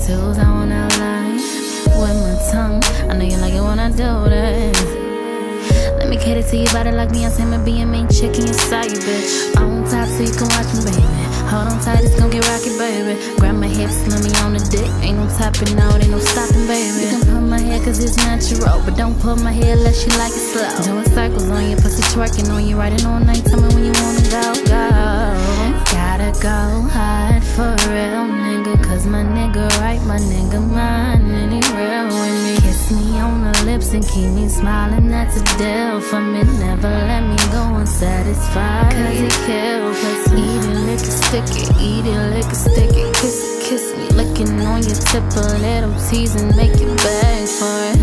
tattoos I wanna outline with my tongue. I know you like it when I do that. Let me cater to your body like Beyonce, my being main chick inside you, bitch. On top so you can watch me, baby. Hold on tight, it's gon' get rocky, baby. Grab my hips, let me on the dick. Ain't no topping out, ain't no stopping, baby. You can put my hair cause it's natural, but don't put my hair unless you like it slow. Doing circles on your pussy, twerking on you, riding all night. Tell me when you wanna go, go. Gotta go hard for real, nigga. Cause my nigga right, my nigga mine. And he real with me. Kiss me on the lips and keep me smiling, that's a deal for me. Never let me go unsatisfied, cause it kills. Let's eat it, lick it, stick it. Eat it, lick it, stick it. Kiss it, kiss me. Licking on your tip, a little tease and make it beg for it.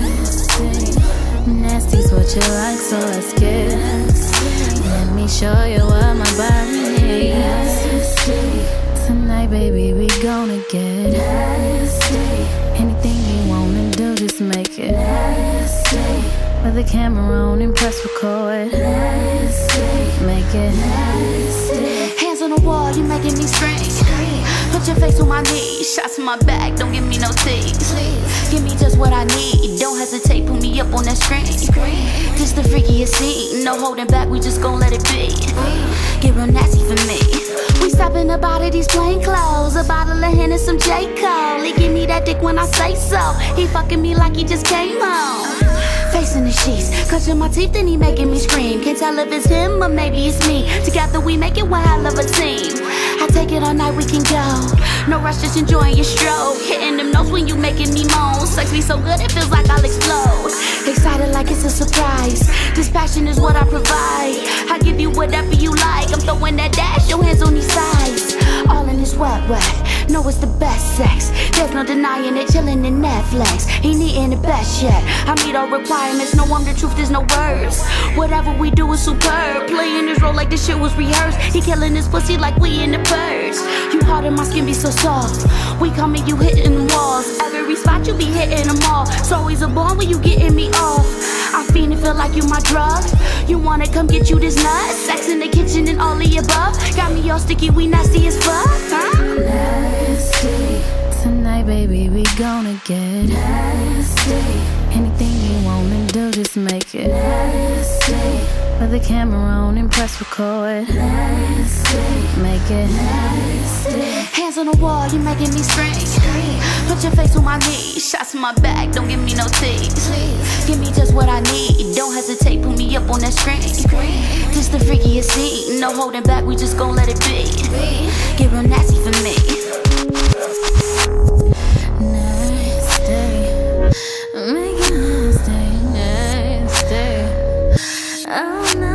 Nasty's what you like, so let's get. Let me show you what my body needs. Tonight, baby, we gonna get anything you wanna do, just make it. With the camera on and press record. Make it. Hands on the wall, you making me scream. Put your face on my knees. Shots in my back, don't give me no tease. Give me just what I need. Don't hesitate, put me up on that screen. This the freakiest scene. No holding back, we just gon' let it be. Get real nasty for me. We stopping up out of these plain clothes. A bottle of Hen and some J. Cole. He give me that dick when I say so. He fucking me like he just came home. Facing the sheets, clutching my teeth, then he making me scream. Can't tell if it's him or maybe it's me. Together we make it one hell of a team. I take it all night, we can go. No rush, just enjoying your stroke. Hitting them notes when you making me moan. Sex me so good, it feels like I'll explode. Excited like it's a surprise. This passion is what I provide. I give you whatever you like. I'm throwing that dash, your hands on these sides. All in this wet. No, it's the best sex. There's no denying it, chillin' in Netflix. Ain't eating the best yet. I meet all requirements, no, I'm the truth, there's no words. Whatever we do is superb. Playing this role like this shit was rehearsed. He killing this pussy like we in the purge. You hard and my skin be so soft. We coming, you hitting the walls. Every spot you be hitting them all. It's always a ball when you getting me off. I feel and feel like you my drug. You wanna come get you this nut? Sex in the kitchen and all the above. Got me all sticky, we nasty as fuck, huh? Nasty. Tonight, baby, we gonna get nasty. Anything you wanna do, just make it nasty. With the camera on and press record. Nasty. Make it nasty. Hands on the wall, you making me scream. Put your face on my knees. Shots in my back, don't give me no tease. Give me just what I need. Don't hesitate, put me up on that screen. This the freakiest scene. No holding back, we just gon' let it be. Get real nasty for me. Nasty. Make it nasty, nasty. Oh no.